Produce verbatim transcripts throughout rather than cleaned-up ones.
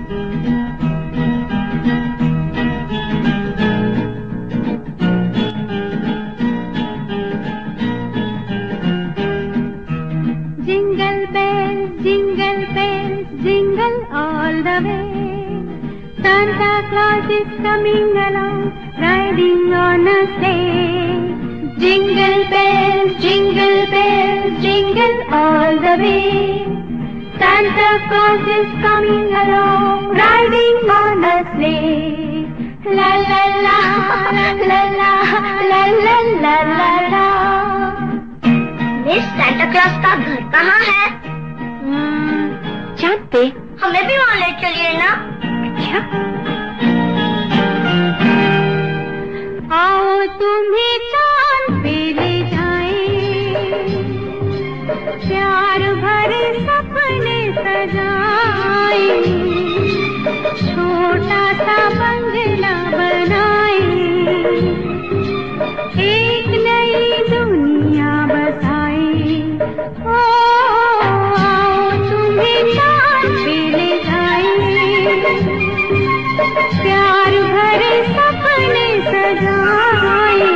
Jingle bells, jingle bells, jingle all the way. Santa Claus is coming along, riding on a sleigh. Jingle bells, jingle bells, jingle all the way. Santa Claus is coming along, riding on a sleigh. La la la, la la la, la la la la la. Miss Santa Claus का घर कहाँ है? चाँद पे। हमें भी वहाँ ले चलिए ना। अच्छा। आओ तुम्हें चाँद पे ले जाएं, प्यार भरे सपने सजाएं, छोटा सा बंगला बनाएं, एक नई दुनिया बसाएं। ओ आओ तुम्हें चाँद पे ले जाएं, प्यार भरे सपने सजाएं,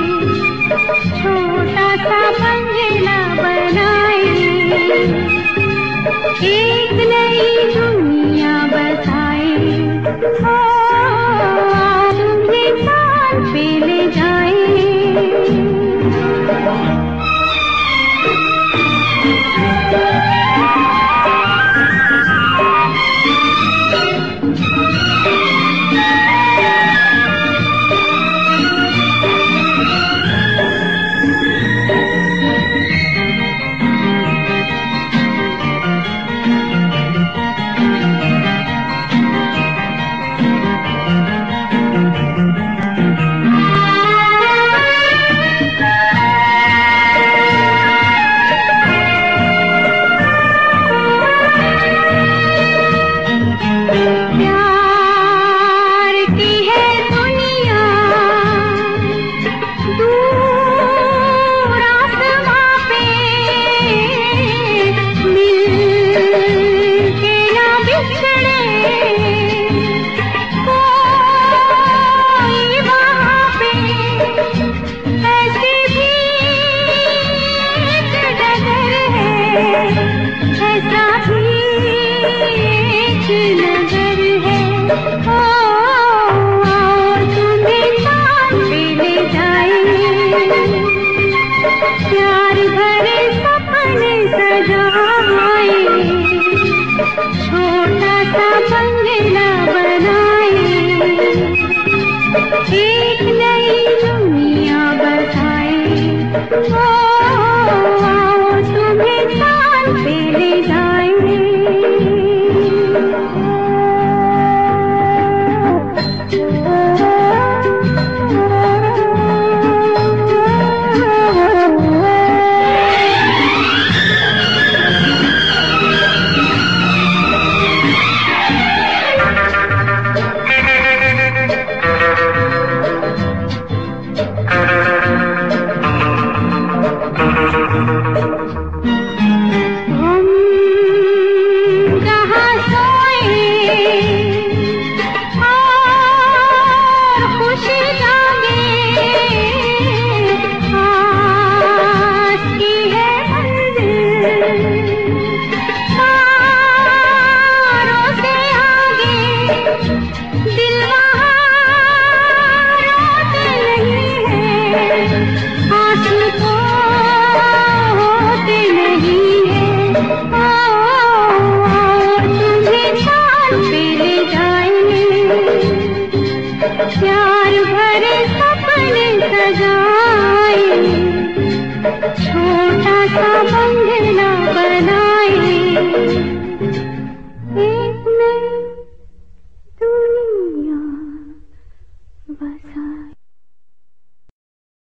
छोटा सा बंगला बनाएं, एक नई दुनिया बसाएं। ओ आओ तुम्हें चाँद पे ले जाएं। प्यार भरे सपने सजाएं, छोटा सा बंगला बनाएं, एक नई दुनिया बसाएं। ओ आओ तुम्हें चाँद पे ले जाएं। प्यार भरे सपने सजाएं, छोटा सा बंगला बनाएं,